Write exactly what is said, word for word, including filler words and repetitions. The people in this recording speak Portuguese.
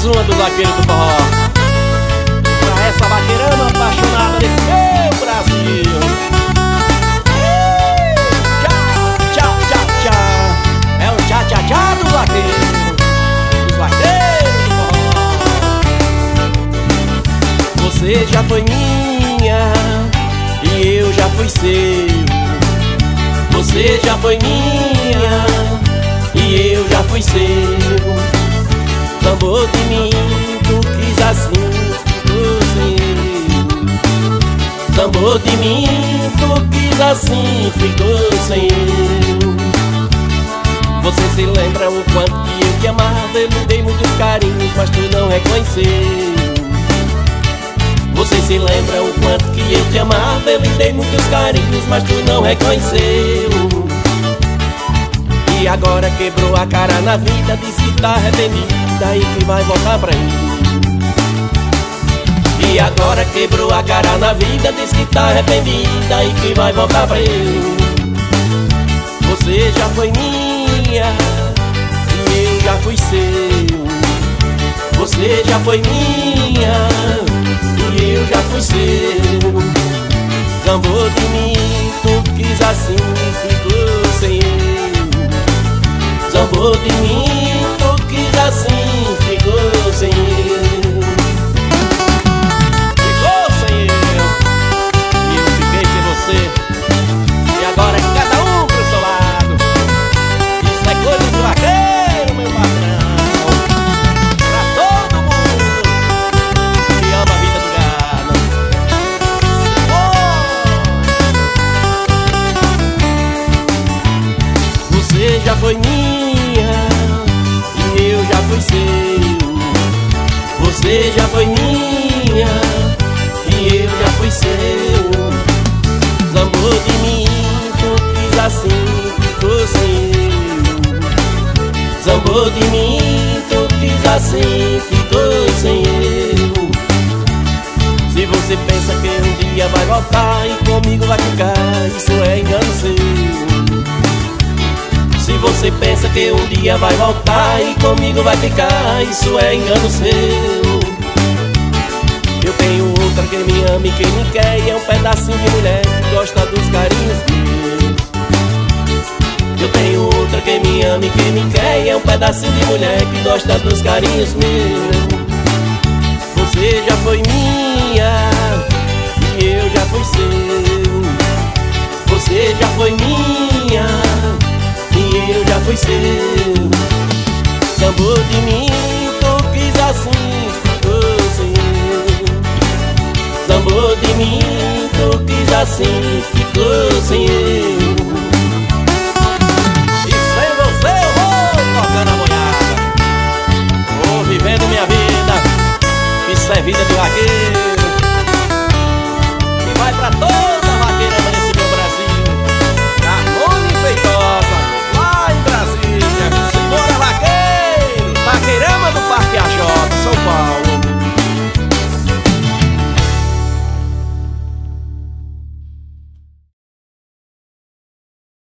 uma do vaqueiro do forró, pra essa vaqueirama apaixonada desse meu Brasil. Tchau, tchau, tchau, tchau. É o tchau, tchau, tchau do vaqueiro, dos vaqueiros do forró. Você já foi minha e eu já fui seu. Você já foi minha e eu já fui seu. Tambor de mim, tu quis assim, ficou sem eu. Tambor de mim, tu quis assim, ficou sem eu. Você se lembra o quanto que eu te amava? Eu lhe dei muitos carinhos, mas tu não reconheceu. Você se lembra o quanto que eu te amava? Eu lhe dei muitos carinhos, mas tu não reconheceu. E agora quebrou a cara na vida, disse que tá arrependida e que vai voltar pra mim. E agora quebrou a cara na vida, disse que tá arrependida e que vai voltar pra eu. Você já foi minha e eu já fui seu. Você já foi minha e eu já fui seu. Zambou de mim, tu quis assim, ficou sem eu. Zambou de mim, tu quis assim, ficou sem eu. Ficou sem eu e eu fiquei sem você. E agora é cada um pro seu lado. Isso é coisa do vaqueiro, meu patrão. Pra todo mundo que ama a vida do gado. Oh! Você já foi minha e eu já fui seu. Você já foi minha e eu já fui seu. Zambou de mim, tu quis assim, ficou sem eu. Zambou de mim, tu quis assim, ficou sem eu. Se você pensa que um dia vai voltar e comigo vai ficar, isso é engano seu. Se você pensa que um dia vai voltar e comigo vai ficar, isso é engano seu. Eu tenho outra que me ama e que me quer, e é um pedacinho de mulher que gosta dos carinhos meus. Eu tenho outra que me ama e que me quer, e é um pedacinho de mulher que gosta dos carinhos meus. Você já foi minha e eu já fui seu. Você já foi minha e eu já fui seu. Zambou de mim, tu quis assim, ficou sem eu. Zambou de mim, tu quis assim, ficou sem eu. E sem você eu vou tocando a boiada, vou vivendo minha vida. Isso é vida de vaqueiro.